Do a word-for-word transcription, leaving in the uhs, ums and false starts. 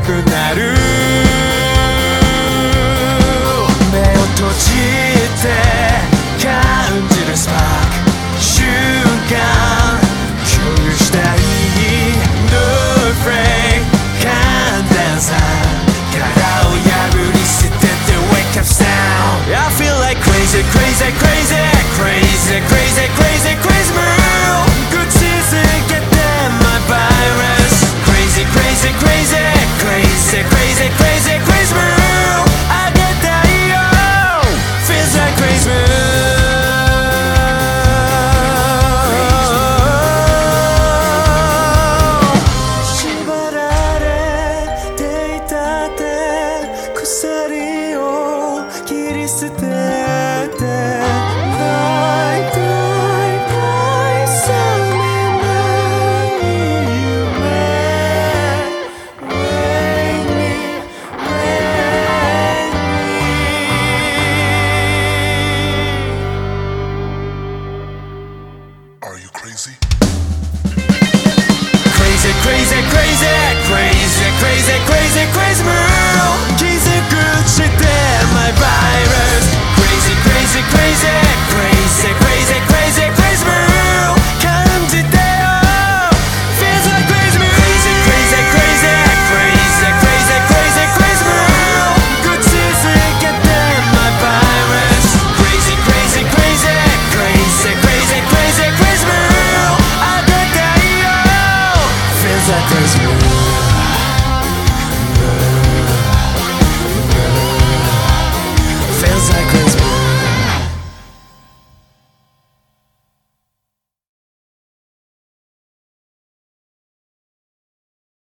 くなる目を閉じて感じるスパーク瞬間共有したい No frame 寒暖差殻を破り捨てて Wake up sound I feel like crazy crazy crazy crazy crazy crazy crazy move 口づけて my virus crazy crazy crazy crazy crazy crazy crazy move あげたいよ feels like crazy move鎖を切り捨てて泣いたいない覚めない夢 Wake me, wake me Are you crazy? Crazy, crazy, crazy, crazy, crazy, crazy, crazy move 気づくして my virus Crazy, crazy, crazy, crazy, crazy, crazy, crazy move 感じてよ Feels like crazy move Crazy, crazy, crazy, crazy, crazy, crazy, crazy move 口づけて my virus Crazy, crazy, crazy, crazy, crazy, crazy, crazy move あげたいよ Feels like crazy move